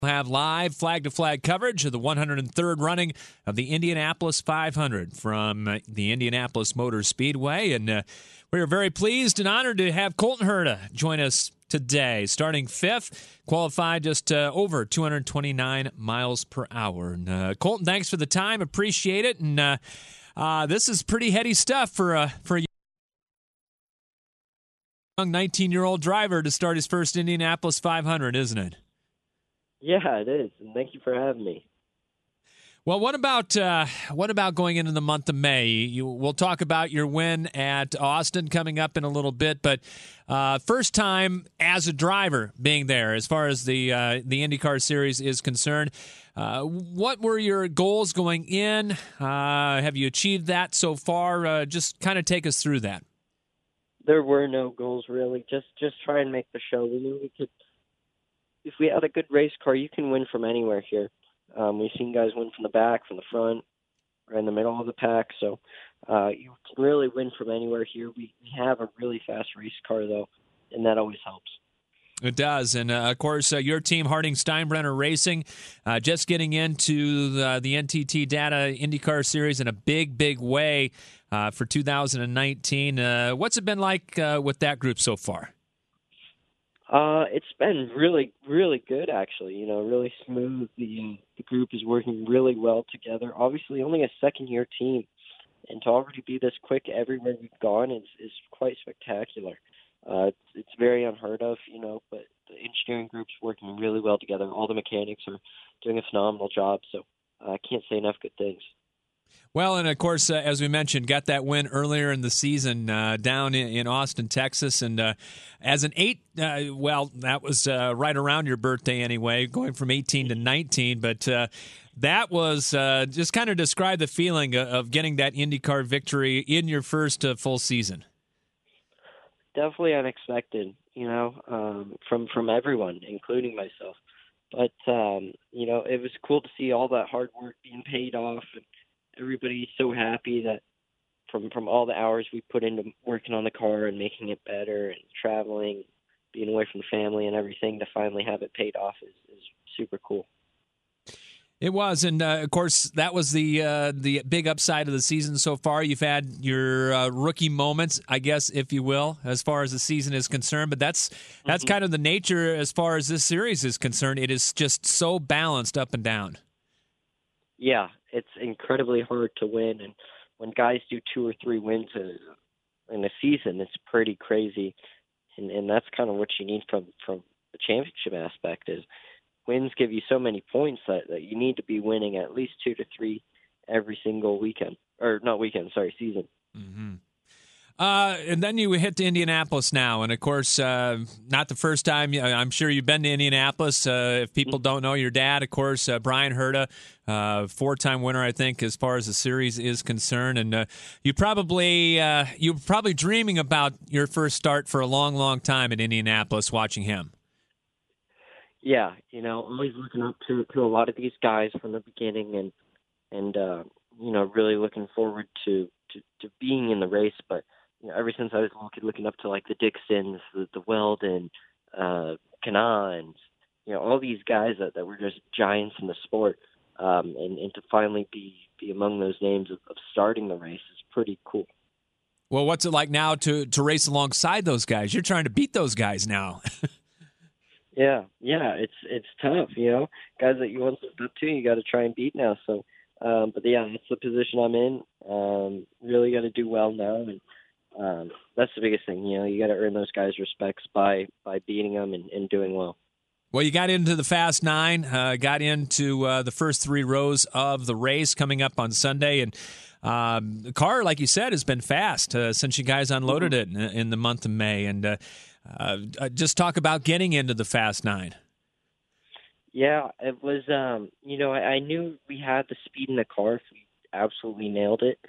We'll have live flag-to-flag coverage of the 103rd running of the Indianapolis 500 from the Indianapolis Motor Speedway. And we are very pleased and honored to have Colton Herta join us today, starting fifth, qualified just over 229 miles per hour. And, Colton, thanks for the time. Appreciate it. And this is pretty heady stuff for a young 19-year-old driver to start his first Indianapolis 500, isn't it? Yeah, it is, and thank you for having me. Well, what about going into the month of May? We'll talk about your win at Austin coming up in a little bit, but first time as a driver being there as far as the IndyCar Series is concerned. What were your goals going in? Have you achieved that so far? Just kind of take us through that. There were no goals, really. Just try and make the show. We knew we could. If we had a good race car, you can win from anywhere here. We've seen guys win from the back, from the front, or in the middle of the pack. So you can really win from anywhere here. We have a really fast race car, though, and that always helps. It does. And, of course, your team, Harding Steinbrenner Racing, just getting into the NTT Data IndyCar Series in a big, big way for 2019. What's it been like with that group so far? It's been really, really good, actually. You know, really smooth. The group is working really well together. Obviously, only a second-year team, and to already be this quick everywhere we've gone is quite spectacular. It's very unheard of, you know, but the engineering group's working really well together. All the mechanics are doing a phenomenal job, so I can't say enough good things. Well, and of course, as we mentioned, got that win earlier in the season down in Austin, Texas. And as an that was right around your birthday anyway, going from 18 to 19. But that was just kind of describe the feeling of getting that IndyCar victory in your first full season. Definitely unexpected, you know, from everyone, including myself. But, you know, it was cool to see all that hard work being paid off, and everybody's so happy that from all the hours we put into working on the car and making it better and traveling, being away from the family and everything, to finally have it paid off is super cool. It was, and of course, that was the big upside of the season so far. You've had your rookie moments, I guess, if you will, as far as the season is concerned. But that's kind of the nature as far as this series is concerned. It is just so balanced up and down. Yeah, it's incredibly hard to win, and when guys do 2 or 3 wins in a season, it's pretty crazy, and that's kind of what you need from the championship aspect is wins give you so many points that you need to be winning at least 2 to 3 every single weekend, or not weekend, sorry, season. Mm-hmm. And then you hit to Indianapolis now, and of course, not the first time. I'm sure you've been to Indianapolis. If people don't know, your dad, of course, Brian Herta, 4-time winner, I think, as far as the series is concerned. And you're probably dreaming about your first start for a long, long time at Indianapolis, watching him. Yeah, you know, always looking up to a lot of these guys from the beginning, and you know, really looking forward to being in the race. But you know, ever since I was looking up to like the Dixons, the Weldon, Kana, and you know, all these guys that were just giants in the sport, and to finally be among those names of starting the race is pretty cool. Well, what's it like now to race alongside those guys? You're trying to beat those guys now. Yeah, it's tough, you know. Guys that you once looked up to, you got to try and beat now. So, but yeah, that's the position I'm in. Really got to do well now, and that's the biggest thing. You know, you got to earn those guys' respects by beating them and doing well. Well, you got into the Fast 9, got into the first 3 rows of the race coming up on Sunday, and the car, like you said, has been fast since you guys unloaded it in the month of May. And just talk about getting into the Fast 9. Yeah, it was, you know, I knew we had the speed in the car if we absolutely nailed it.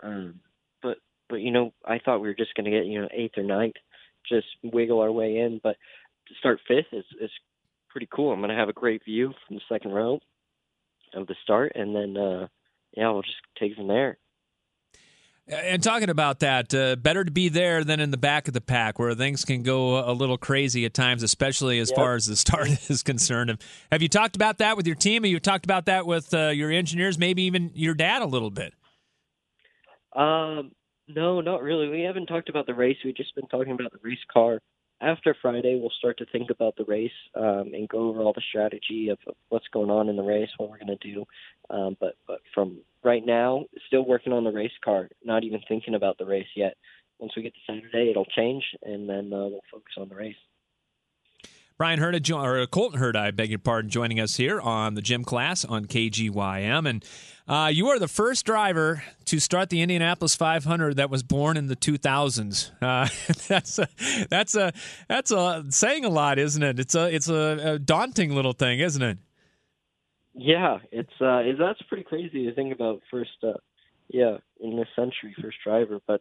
But you know, I thought we were just going to get, you know, 8th or 9th, just wiggle our way in. But to start 5th is pretty cool. I'm going to have a great view from the second row of the start, and then, yeah, we'll just take it from there. And talking about that, better to be there than in the back of the pack, where things can go a little crazy at times, especially as far as the start is concerned. Have you talked about that with your team? Have you talked about that with your engineers, maybe even your dad a little bit? No, not really. We haven't talked about the race. We've just been talking about the race car. After Friday, we'll start to think about the race and go over all the strategy of what's going on in the race, what we're going to do. But from right now, still working on the race car, not even thinking about the race yet. Once we get to Saturday, it'll change, and then we'll focus on the race. Brian Herta, or Colton Herta, I beg your pardon, joining us here on the Gym Class on KGYM. And you are the first driver to start the Indianapolis 500 that was born in the 2000s. That's saying a lot, isn't it? It's a daunting little thing, isn't it? Yeah, that's pretty crazy to think about. First, in this century, first driver, but.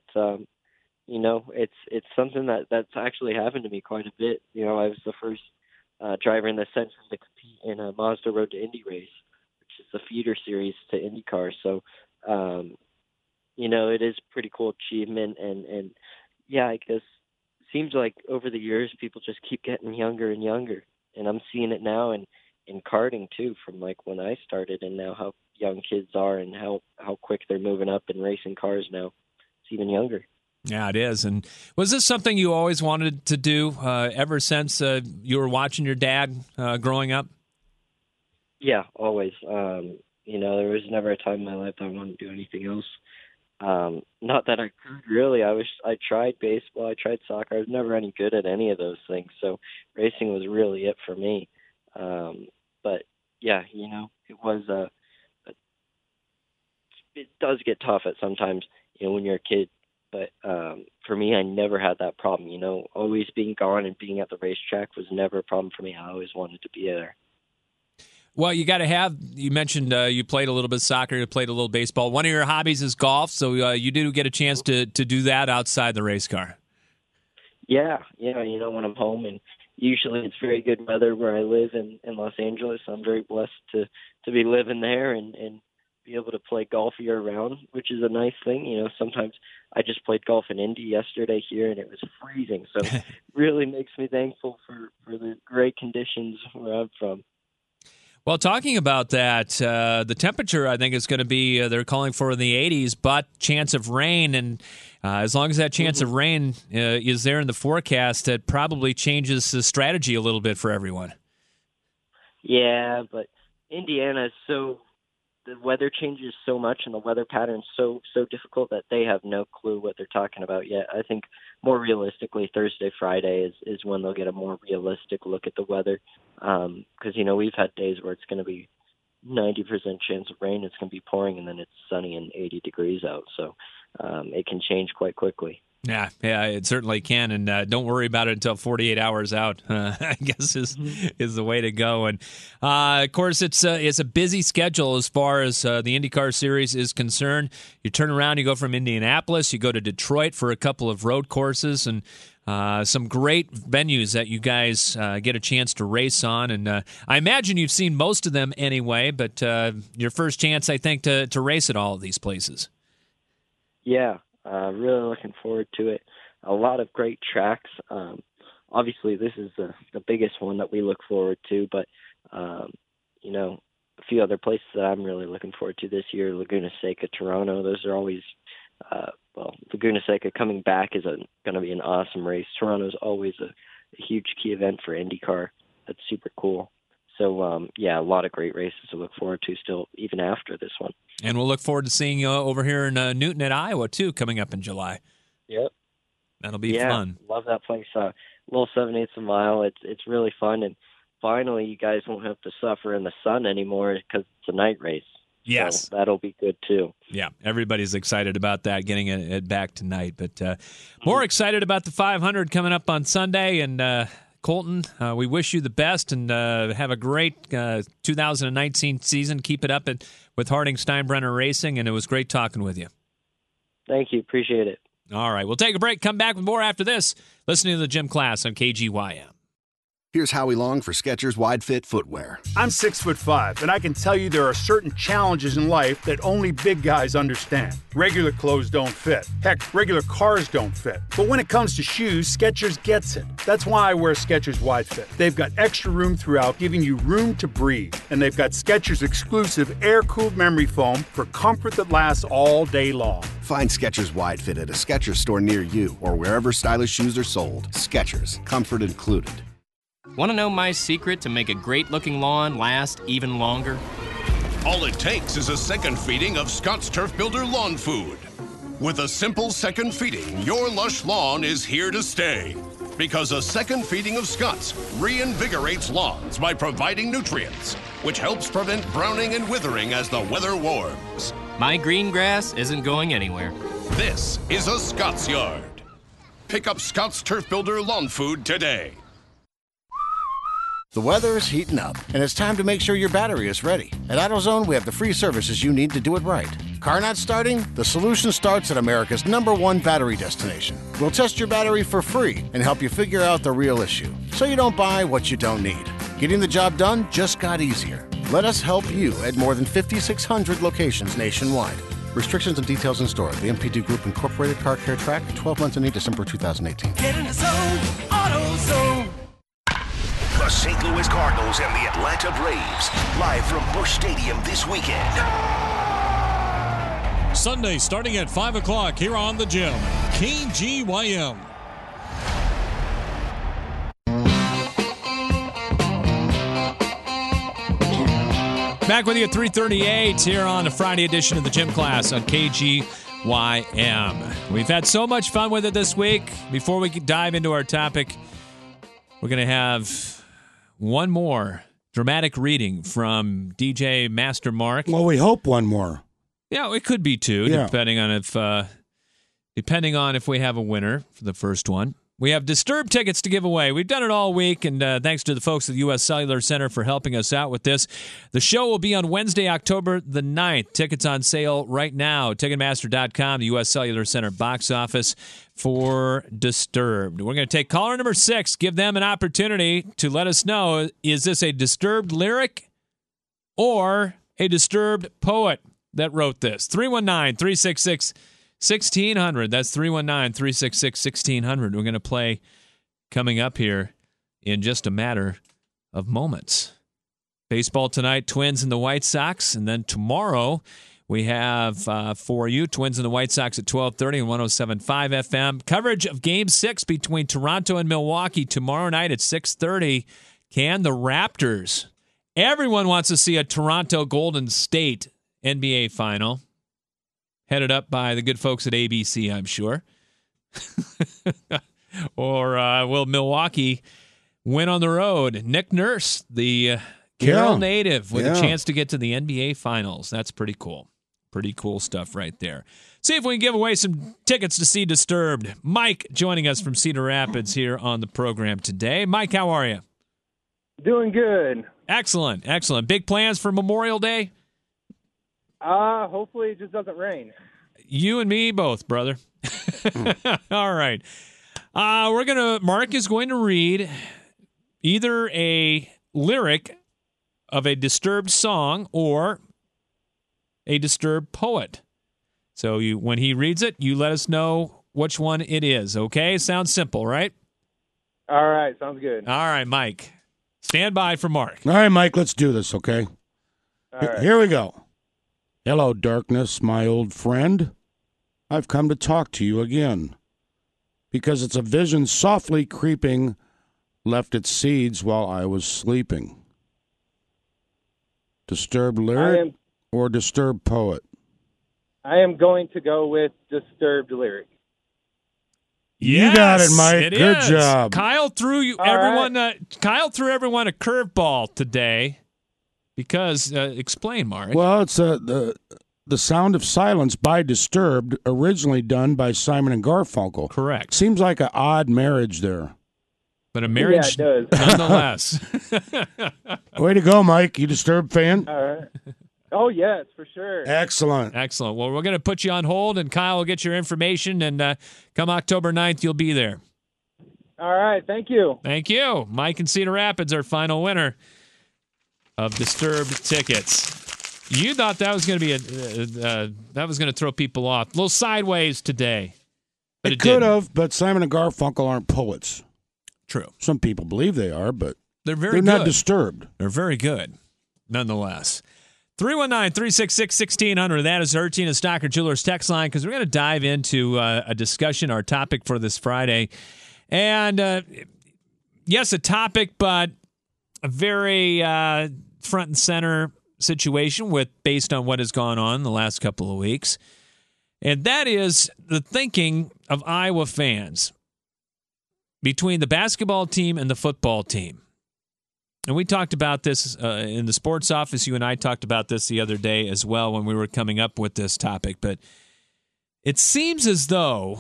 It's something that's actually happened to me quite a bit. I was the first driver in the century to compete in a Mazda Road to Indy race, which is the feeder series to IndyCar. So, it is a pretty cool achievement. And yeah, I guess it seems like over the years, people just keep getting younger and younger. And I'm seeing it now in karting too, from like when I started and now how young kids are and how quick they're moving up in racing cars now. It's even younger. Yeah, it is. And was this something you always wanted to do ever since you were watching your dad growing up? Yeah, always. There was never a time in my life that I wanted to do anything else. Not that I could really. I tried baseball, I tried soccer. I was never any good at any of those things. So racing was really it for me. But yeah, it was. It does get tough at sometimes. When you're a kid. But for me, I never had that problem. Always being gone and being at the racetrack was never a problem for me. I always wanted to be there. Well, you got to have, you mentioned you played a little bit of soccer, you played a little baseball. One of your hobbies is golf, so you do get a chance to do that outside the race car. Yeah, when I'm home, and usually it's very good weather where I live in Los Angeles. I'm very blessed to be living there and be able to play golf year round, which is a nice thing. Sometimes I just played golf in Indy yesterday here and it was freezing. So it really makes me thankful for the great conditions where I'm from. Well, talking about that, the temperature I think is going to be, they're calling for the 80s, but chance of rain. And as long as that chance of rain is there in the forecast, it probably changes the strategy a little bit for everyone. Yeah, but Indiana is the weather changes so much and the weather pattern's so difficult that they have no clue what they're talking about yet. I think more realistically, Thursday, Friday is when they'll get a more realistic look at the weather. Because, we've had days where it's going to be 90% chance of rain, it's going to be pouring, and then it's sunny and 80 degrees out. So it can change quite quickly. Yeah, it certainly can, and don't worry about it until 48 hours out. I guess is the way to go. And of course, it's a busy schedule as far as the IndyCar Series is concerned. You turn around, you go from Indianapolis, you go to Detroit for a couple of road courses, and some great venues that you guys get a chance to race on. And I imagine you've seen most of them anyway, but your first chance, I think, to race at all of these places. Yeah. Really looking forward to it. A lot of great tracks. Obviously, this is the biggest one that we look forward to, but, a few other places that I'm really looking forward to this year, Laguna Seca, Toronto. Those are always, Laguna Seca coming back is going to be an awesome race. Toronto's always a huge key event for IndyCar. That's super cool. So, a lot of great races to look forward to still, even after this one. And we'll look forward to seeing you over here in Newton at Iowa, too, coming up in July. Yep. That'll be fun. Love that place. Little 7/8 a mile. It's really fun. And finally, you guys won't have to suffer in the sun anymore because it's a night race. Yes. So that'll be good, too. Yeah, everybody's excited about that, getting it back tonight. But more excited about the 500 coming up on Sunday. And Colton, we wish you the best and have a great 2019 season. Keep it up with Harding Steinbrenner Racing, and it was great talking with you. Thank you. Appreciate it. All right, we'll take a break. Come back with more after this. Listening to the Gym Class on KGYM. Here's Howie Long for Skechers Wide Fit Footwear. I'm 6'5", and I can tell you there are certain challenges in life that only big guys understand. Regular clothes don't fit. Heck, regular cars don't fit. But when it comes to shoes, Skechers gets it. That's why I wear Skechers Wide Fit. They've got extra room throughout, giving you room to breathe. And they've got Skechers exclusive air-cooled memory foam for comfort that lasts all day long. Find Skechers Wide Fit at a Skechers store near you or wherever stylish shoes are sold. Skechers, comfort included. Want to know my secret to make a great-looking lawn last even longer? All it takes is a second feeding of Scott's Turf Builder Lawn Food. With a simple second feeding, your lush lawn is here to stay. Because a second feeding of Scott's reinvigorates lawns by providing nutrients, which helps prevent browning and withering as the weather warms. My green grass isn't going anywhere. This is a Scott's Yard. Pick up Scott's Turf Builder Lawn Food today. The weather is heating up, and it's time to make sure your battery is ready. At AutoZone, we have the free services you need to do it right. Car not starting? The solution starts at America's #1 battery destination. We'll test your battery for free and help you figure out the real issue, so you don't buy what you don't need. Getting the job done just got easier. Let us help you at more than 5,600 locations nationwide. Restrictions and details in store. The MPD Group Incorporated Car Care Track, 12 months ending December 2018. Get in the zone, AutoZone. The St. Louis Cardinals and the Atlanta Braves, live from Busch Stadium this weekend. Sunday, starting at 5 o'clock here on the Gym. KGYM. Back with you at 3:38 here on a Friday edition of the Gym Class on KGYM. We've had so much fun with it this week. Before we dive into our topic, we're going to have one more dramatic reading from DJ Master Mark. Well, we hope one more. Yeah, it could be two, depending on if we have a winner for the first one. We have Disturbed tickets to give away. We've done it all week, and thanks to the folks at the U.S. Cellular Center for helping us out with this. The show will be on Wednesday, October the 9th. Tickets on sale right now. Ticketmaster.com, the U.S. Cellular Center box office for Disturbed. We're going to take caller number 6, give them an opportunity to let us know, is this a Disturbed lyric or a Disturbed poet that wrote this? 319-366-1600. That's 319-366-1600. We're going to play coming up here in just a matter of moments. Baseball tonight, Twins and the White Sox. And then tomorrow we have for you, Twins and the White Sox at 12:30 and 107.5 FM. Coverage of Game 6 between Toronto and Milwaukee tomorrow night at 6:30. Can the Raptors? Everyone wants to see a Toronto Golden State NBA final. Headed up by the good folks at ABC, I'm sure. Or will Milwaukee win on the road? Nick Nurse, the Carroll native, with a chance to get to the NBA Finals. That's pretty cool. Pretty cool stuff right there. See if we can give away some tickets to see Disturbed. Mike joining us from Cedar Rapids here on the program today. Mike, how are you? Doing good. Excellent, excellent. Big plans for Memorial Day? Hopefully it just doesn't rain. You and me both, brother. All right. Mark is going to read either a lyric of a Disturbed song or a Disturbed poet. So when he reads it, you let us know which one it is, okay? Sounds simple, right? All right, sounds good. All right, Mike. Stand by for Mark. All right, Mike, let's do this, okay? All right. Here we go. Hello, darkness, my old friend. I've come to talk to you again. Because it's a vision softly creeping left its seeds while I was sleeping. Disturbed lyric or Disturbed poet? I am going to go with Disturbed lyric. You got it, Mike. It Good is. job. Kyle threw everyone a curveball today. Because, explain, Mark. Well, it's the Sound of Silence by Disturbed, originally done by Simon and Garfunkel. Correct. Seems like an odd marriage there. But a marriage nonetheless. Way to go, Mike. You Disturbed fan? All right. Oh, yes, for sure. Excellent. Excellent. Well, we're going to put you on hold, and Kyle will get your information, and come October 9th, you'll be there. All right, thank you. Thank you. Mike in Cedar Rapids, our final winner of Disturbed tickets. You thought that was going to be that was going to throw people off. A little sideways today. But it could have, but Simon and Garfunkel aren't poets. True. Some people believe they are, but they're not Disturbed. They're very good, nonetheless. 319-366-1600. That is Hertina Stocker Jewelers text line, because we're going to dive into a discussion, our topic for this Friday. And, yes, a topic, but a very front and center situation based on what has gone on the last couple of weeks. And that is the thinking of Iowa fans between the basketball team and the football team. And we talked about this in the sports office. You and I talked about this the other day as well when we were coming up with this topic. But it seems as though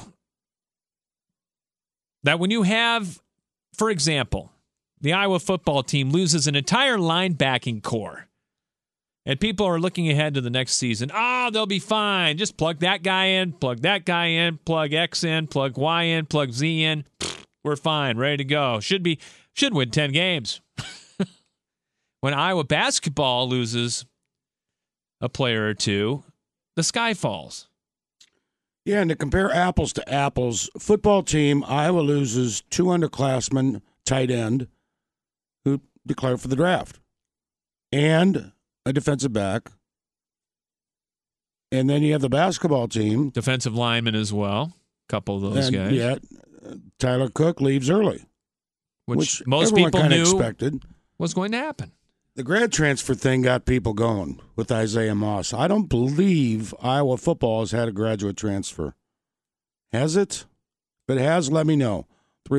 that when you have, for example, the Iowa football team loses an entire linebacking core, and people are looking ahead to the next season. Oh, they'll be fine. Just plug that guy in, plug that guy in, plug X in, plug Y in, plug Z in. We're fine, ready to go. Should win 10 games. When Iowa basketball loses a player or two, the sky falls. Yeah, and to compare apples to apples, football team, Iowa loses 2 underclassmen, tight end, who declared for the draft, and a defensive back. And then you have the basketball team. Defensive lineman as well, a couple of those guys. Yeah, Tyler Cook leaves early. Which most people knew expected was going to happen. The grad transfer thing got people going with Isaiah Moss. I don't believe Iowa football has had a graduate transfer. Has it? If it has, let me know.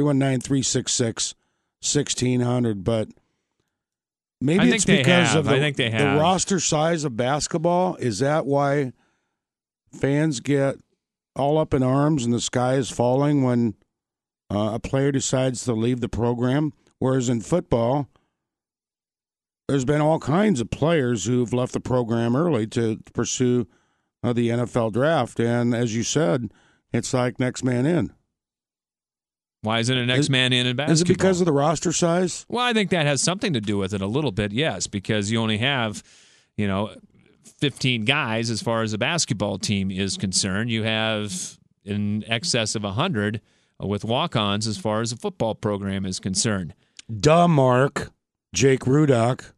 319-366-1600. But maybe it's because of the roster size of basketball. Is that why fans get all up in arms and the sky is falling when a player decides to leave the program? Whereas in football, there's been all kinds of players who've left the program early to pursue the NFL draft. And as you said, it's like next man in. Why isn't it next man in basketball? Is it because of the roster size? Well, I think that has something to do with it a little bit, yes, because you only have, 15 guys as far as a basketball team is concerned. You have in excess of 100 with walk-ons as far as the football program is concerned. Duh, Mark. Jake Rudock.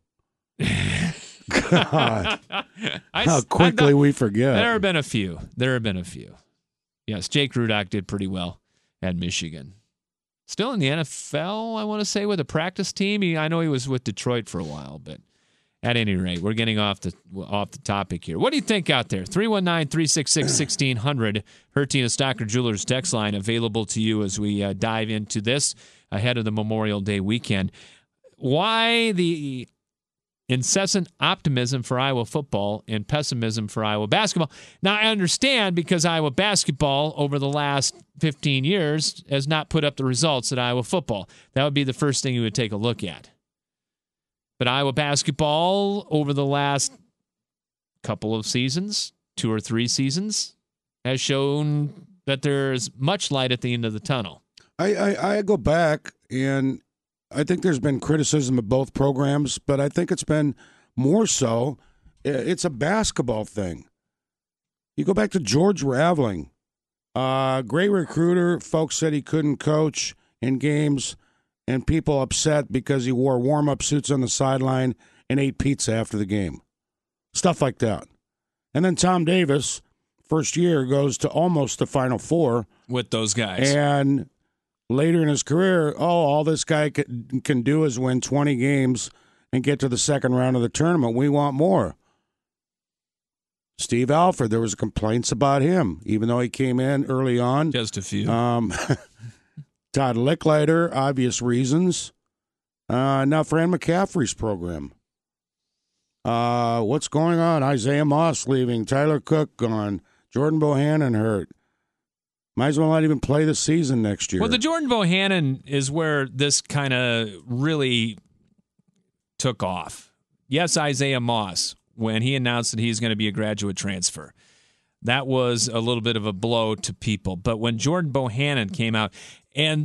God. How quickly we forget. There have been a few. Yes, Jake Rudock did pretty well at Michigan. Still in the NFL, I want to say, with a practice team. I know he was with Detroit for a while, but at any rate, we're getting off the topic here. What do you think out there? 319-366-1600, Hertina Stocker Jewelers text line available to you as we dive into this ahead of the Memorial Day weekend. Why the incessant optimism for Iowa football and pessimism for Iowa basketball? Now, I understand because Iowa basketball over the last 15 years has not put up the results that Iowa football. That would be the first thing you would take a look at. But Iowa basketball over the last couple of seasons, 2 or 3 seasons, has shown that there's much light at the end of the tunnel. I go back, and I think there's been criticism of both programs, but I think it's been more so, it's a basketball thing. You go back to George Raveling, great recruiter. Folks said he couldn't coach in games, and people upset because he wore warm-up suits on the sideline and ate pizza after the game. Stuff like that. And then Tom Davis, first year, goes to almost the Final Four. With those guys. And later in his career, all this guy can do is win 20 games and get to the second round of the tournament. We want more. Steve Alford, there was complaints about him, even though he came in early on. Just a few. Todd Licklider, obvious reasons. Now Fran McCaffrey's program. What's going on? Isaiah Moss leaving. Tyler Cook gone. Jordan Bohannon hurt. Might as well not even play the season next year. Well, the Jordan Bohannon is where this kind of really took off. Yes, Isaiah Moss, when he announced that he's going to be a graduate transfer, that was a little bit of a blow to people. But when Jordan Bohannon came out, and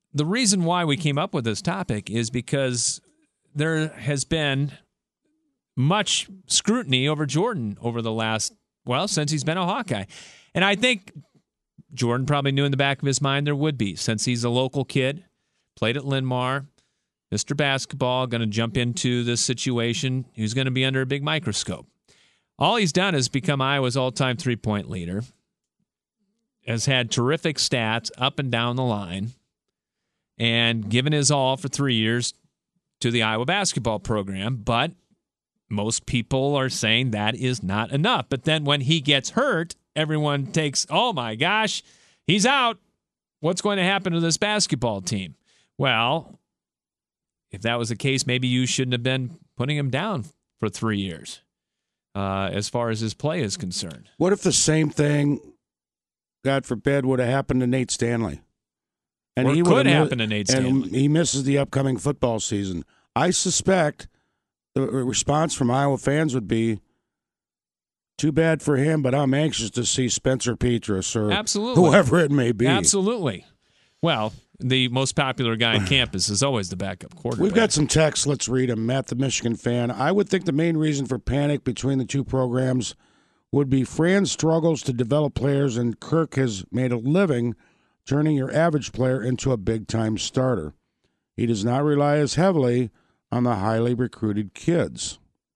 the reason why we came up with this topic is because there has been much scrutiny over Jordan over the last, since he's been a Hawkeye. And I think Jordan probably knew in the back of his mind there would be, since he's a local kid, played at Linn-Mar, Mr. Basketball, going to jump into this situation. He's going to be under a big microscope. All he's done is become Iowa's all-time three-point leader, has had terrific stats up and down the line, and given his all for 3 years to the Iowa basketball program. But most people are saying that is not enough. But then when he gets hurt, everyone takes, oh my gosh, he's out. What's going to happen to this basketball team? Well, if that was the case, maybe you shouldn't have been putting him down for 3 years as far as his play is concerned. What if the same thing, God forbid, would have happened to Nate Stanley? And or he could happen to Nate Stanley. And he misses the upcoming football season. I suspect the response from Iowa fans would be, too bad for him, but I'm anxious to see Spencer Petras or whoever it may be. Absolutely. Well, the most popular guy on campus is always the backup quarterback. We've got some texts. Let's read them. Matt, the Michigan fan. I would think the main reason for panic between the two programs would be Fran's struggles to develop players, and Kirk has made a living turning your average player into a big-time starter. He does not rely as heavily on the highly recruited kids.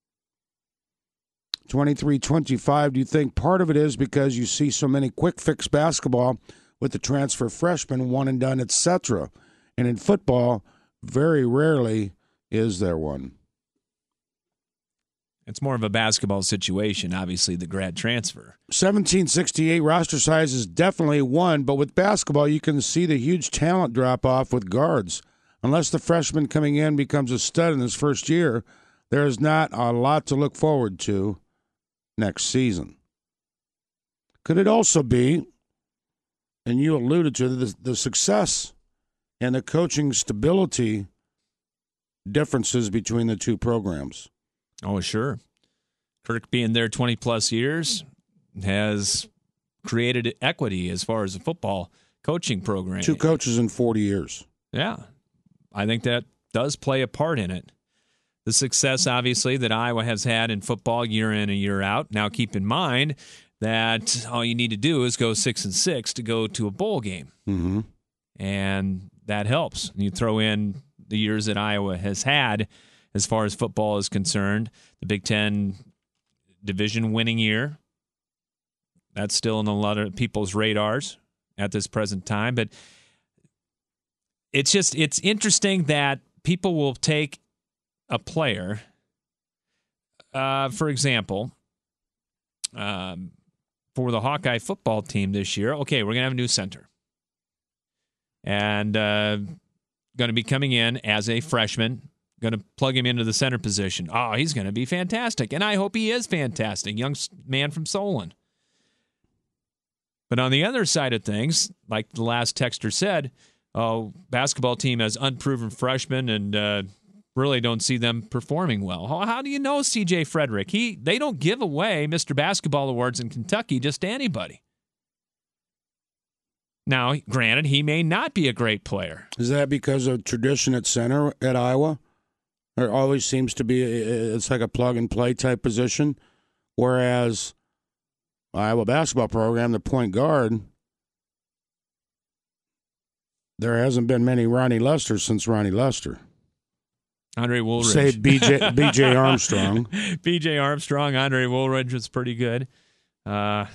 2325, do you think part of it is because you see so many quick-fix basketball with the transfer freshmen, one and done, etc., and in football, very rarely is there one? It's more of a basketball situation, obviously, the grad transfer. 1768, roster size is definitely one, but with basketball, you can see the huge talent drop-off with guards. Unless the freshman coming in becomes a stud in his first year, there is not a lot to look forward to next season. Could it also be, and you alluded to, the success and the coaching stability differences between the two programs? Oh, sure. Kirk being there 20-plus years has created equity as far as a football coaching program. 2 coaches in 40 years. Yeah. I think that does play a part in it. The success, obviously, that Iowa has had in football year in and year out. Now, keep in mind that all you need to do is go 6-6 to go to a bowl game. Mm-hmm. And that helps. You throw in the years that Iowa has had as far as football is concerned, the Big Ten division winning year. That's still in a lot of people's radars at this present time. But it's interesting that people will take a player, for example, for the Hawkeye football team this year. Okay, we're going to have a new center. And going to be coming in as a freshman, going to plug him into the center position. Oh, he's going to be fantastic. And I hope he is fantastic. Young man from Solon. But on the other side of things, like the last texter said, basketball team has unproven freshmen and really don't see them performing well. How do you know C.J. Frederick? They don't give away Mr. Basketball Awards in Kentucky just to anybody. Now, granted, he may not be a great player. Is that because of tradition at center at Iowa? There always seems to be, it's like a plug-and-play type position, whereas Iowa basketball program, the point guard, there hasn't been many Ronnie Lester since Ronnie Lester. Andre Woolridge. Say B.J. Armstrong. B.J. Armstrong, Andre Woolridge was pretty good. Mr.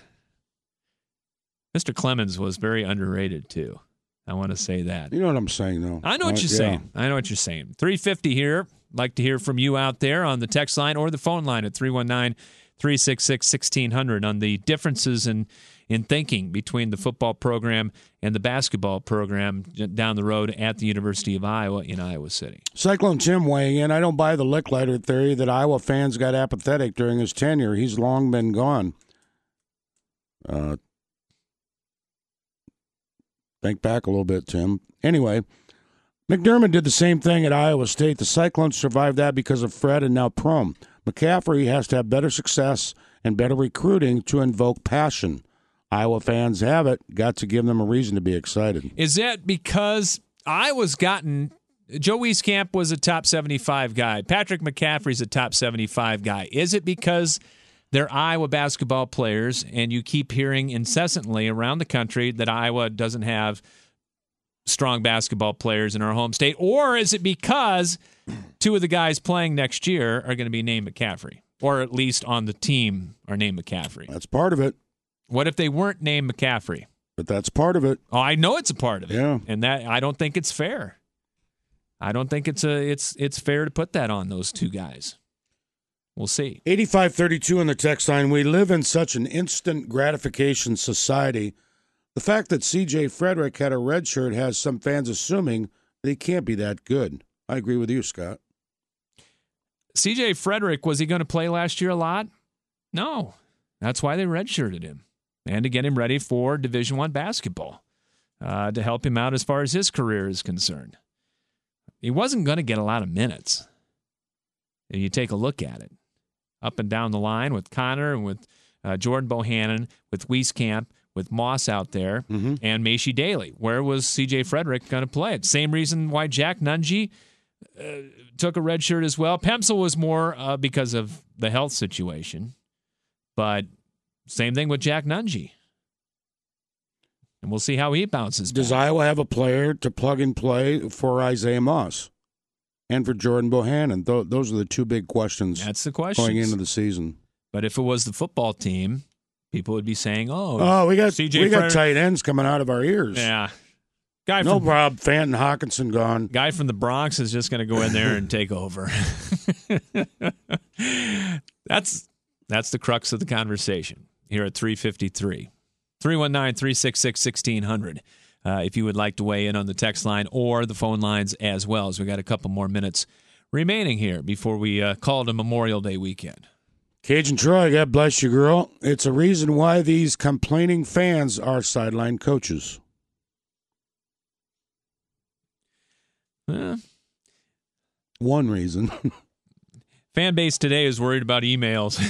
Clemens was very underrated, too. I want to say that. You know what I'm saying, though. I know what you're saying. I know what you're saying. 350 here. Like to hear from you out there on the text line or the phone line at 319-366-1600 on the differences in thinking between the football program and the basketball program down the road at the University of Iowa in Iowa City. Cyclone Tim weighing in. I don't buy the Licklider theory that Iowa fans got apathetic during his tenure. He's long been gone. Think back a little bit, Tim. Anyway, McDermott did the same thing at Iowa State. The Cyclones survived that because of Fred and now Prom. McCaffrey has to have better success and better recruiting to invoke passion. Iowa fans have it. Got to give them a reason to be excited. Is that because Iowa's gotten Joe Wieskamp was a top 75 guy. Patrick McCaffrey's a top 75 guy. Is it because they're Iowa basketball players and you keep hearing incessantly around the country that Iowa doesn't have strong basketball players in our home state? Or is it because two of the guys playing next year are going to be named McCaffrey, or at least on the team are named McCaffrey? That's part of it. What if they weren't named McCaffrey? But that's part of it. Oh, I know it's a part of it. Yeah. And that I don't think it's fair. I don't think it's fair to put that on those two guys. We'll see. 8532 on the text line. We live in such an instant gratification society. The fact that C.J. Frederick had a red shirt has some fans assuming that he can't be that good. I agree with you, Scott. C.J. Frederick, was he going to play last year a lot? No. That's why they redshirted him, and to get him ready for Division I basketball, to help him out as far as his career is concerned. He wasn't going to get a lot of minutes. If you take a look at it, up and down the line with Connor and with Jordan Bohannon, with Wieskamp, with Moss out there, and Macy Daly. Where was C.J. Frederick going to play? It's the same reason why Jack Nunge took a red shirt as well. Pemsel was more because of the health situation, but same thing with Jack Nunge. And we'll see how he bounces back. Does Iowa have a player to plug and play for Isaiah Moss and for Jordan Bohannon? Those are the two big questions. That's the question going into the season. But if it was the football team, people would be saying, "Oh, we got CJ got tight ends coming out of our ears." Yeah, Rob Fanton Hawkinson gone. Guy from the Bronx is just going to go in there and take over. That's the crux of the conversation here at 3:53. 319-366-1600 if you would like to weigh in on the text line or the phone lines as well, as we got a couple more minutes remaining here before we call it a Memorial Day weekend. Cajun Troy, God bless you, girl. It's a reason why these complaining fans are sideline coaches. One reason. Fan base today is worried about emails.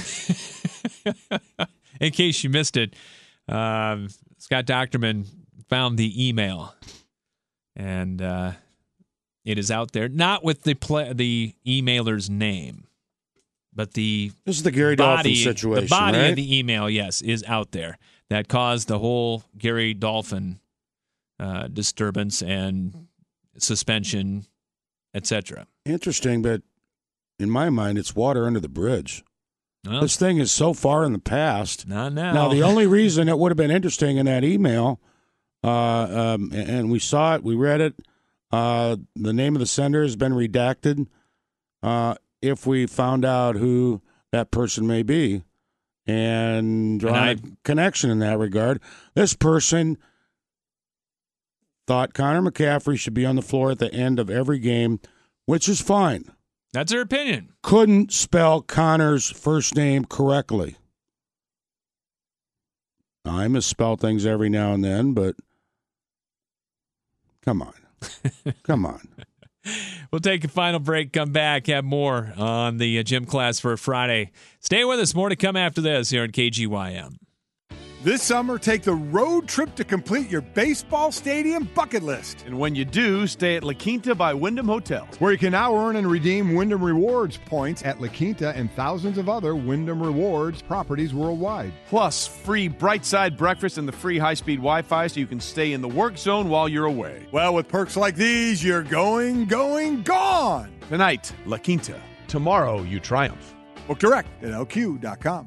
In case you missed it, Scott Docterman found the email, and it is out there, not with the emailer's name, but this is the Gary Dolphin situation. The body right? of the email, yes, is out there. That caused the whole Gary Dolphin disturbance and suspension, etc. Interesting, but in my mind, it's water under the bridge. Well, this thing is so far in the past. Not now. Now, the only reason it would have been interesting in that email, and we saw it, we read it, the name of the sender has been redacted. If we found out who that person may be and draw a connection in that regard, this person thought Connor McCaffrey should be on the floor at the end of every game, which is fine. That's their opinion. Couldn't spell Connor's first name correctly. I misspell things every now and then, but come on. Come on. We'll take a final break, come back, have more on the gym class for Friday. Stay with us. More to come after this here on KGYM. This summer, take the road trip to complete your baseball stadium bucket list. And when you do, stay at La Quinta by Wyndham Hotel, where you can now earn and redeem Wyndham Rewards points at La Quinta and thousands of other Wyndham Rewards properties worldwide. Plus, free Bright Side breakfast and the free high-speed Wi-Fi so you can stay in the work zone while you're away. Well, with perks like these, you're going, gone! Tonight, La Quinta. Tomorrow, you triumph. Book direct at LQ.com.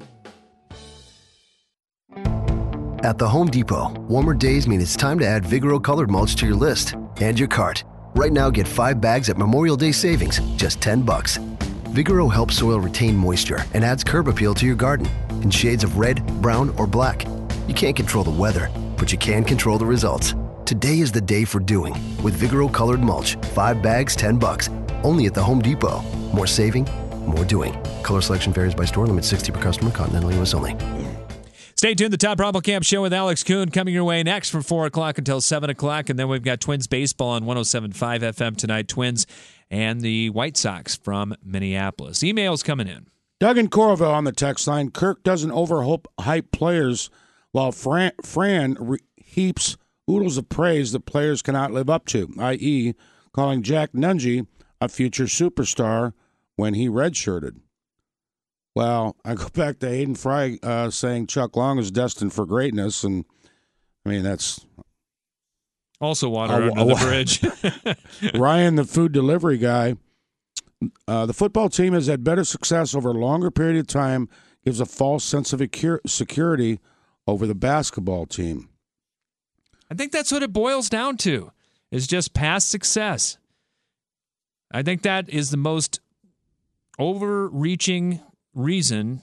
At the Home Depot, warmer days mean it's time to add Vigoro colored mulch to your list and your cart. Right now, get 5 bags at Memorial Day savings, just $10. Vigoro helps soil retain moisture and adds curb appeal to your garden in shades of red, brown, or black. You can't control the weather, but you can control the results. Today is the day for doing with Vigoro colored mulch. 5 bags, $10. Only at the Home Depot. More saving, more doing. Color selection varies by store. Limit 60 per customer. Continental U.S. only. Stay tuned. The Tom Bravo Camp Show with Alex Kuhn coming your way next from 4 o'clock until 7 o'clock. And then we've got Twins baseball on 107.5 FM tonight. Twins and the White Sox from Minneapolis. Emails coming in. Doug in Coralville on the text line. Kirk doesn't overhype players while Fran heaps oodles of praise that players cannot live up to, i.e., calling Jack Nungy a future superstar when he redshirted. Well, I go back to Aiden Fry saying Chuck Long is destined for greatness, and I mean, that's also water under the bridge. Ryan, the food delivery guy, the football team has had better success over a longer period of time, gives a false sense of security over the basketball team. I think that's what it boils down to, is just past success. I think that is the most overreaching reason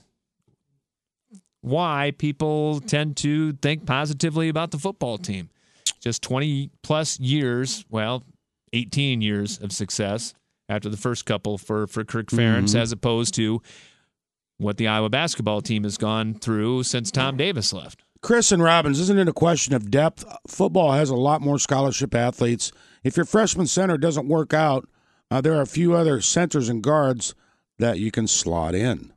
why people tend to think positively about the football team. Just 20-plus years, 18 years of success after the first couple for Kirk Ferentz, as opposed to what the Iowa basketball team has gone through since Tom Davis left. Chris and Robbins, isn't it a question of depth? Football has a lot more scholarship athletes. If your freshman center doesn't work out, there are a few other centers and guards that you can slot in.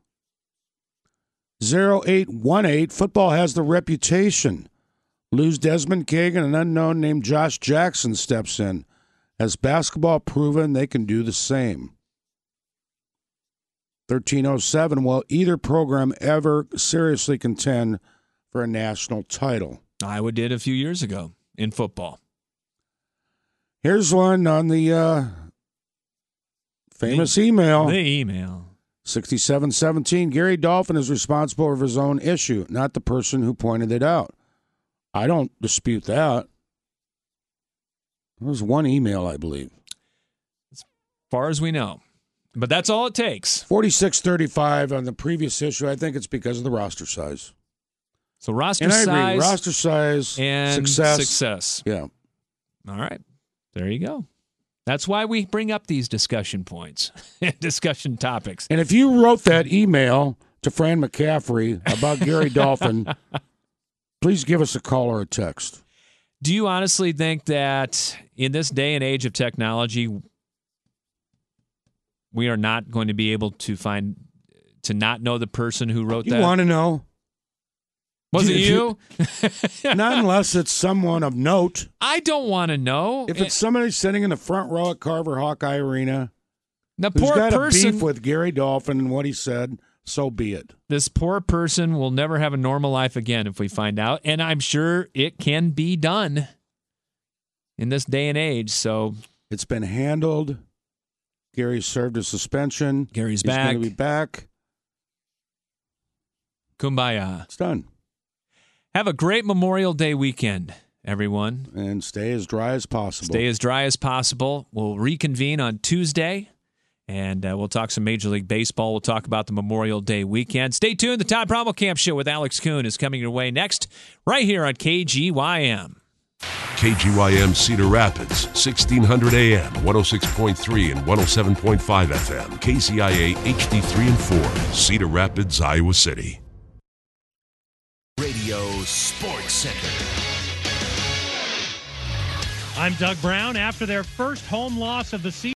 0818, football has the reputation. Lose Desmond King and an unknown named Josh Jackson steps in. Has basketball proven they can do the same? 1307, will either program ever seriously contend for a national title? Iowa did a few years ago in football. Here's one on the famous email. The email. 6717, Gary Dolphin is responsible for his own issue, not the person who pointed it out. I don't dispute that. There was one email, I believe. As far as we know. But that's all it takes. 4635 on the previous issue. I think it's because of the roster size. So roster and I size. Agree. Roster size and success. Yeah. All right. There you go. That's why we bring up these discussion points, discussion topics. And if you wrote that email to Fran McCaffrey about Gary Dolphin, please give us a call or a text. Do you honestly think that in this day and age of technology, we are not going to be able to not know the person who wrote that? You want to know? Was it you? Not unless it's someone of note. I don't want to know. If it's somebody sitting in the front row at Carver Hawkeye Arena the who's poor got person, a beef with Gary Dolphin and what he said, so be it. This poor person will never have a normal life again if we find out, and I'm sure it can be done in this day and age. So it's been handled. Gary served his suspension. Gary's He's back. going to be back. Kumbaya. It's done. Have a great Memorial Day weekend, everyone. And stay as dry as possible. Stay as dry as possible. We'll reconvene on Tuesday, and we'll talk some Major League Baseball. We'll talk about the Memorial Day weekend. Stay tuned. The Todd Brommelkamp Show with Alex Kuhn is coming your way next, right here on KGYM. KGYM Cedar Rapids, 1600 AM, 106.3 and 107.5 FM. KCIA HD3 and 4, Cedar Rapids, Iowa City. Radio Sports Center. I'm Doug Brown. After their first home loss of the season,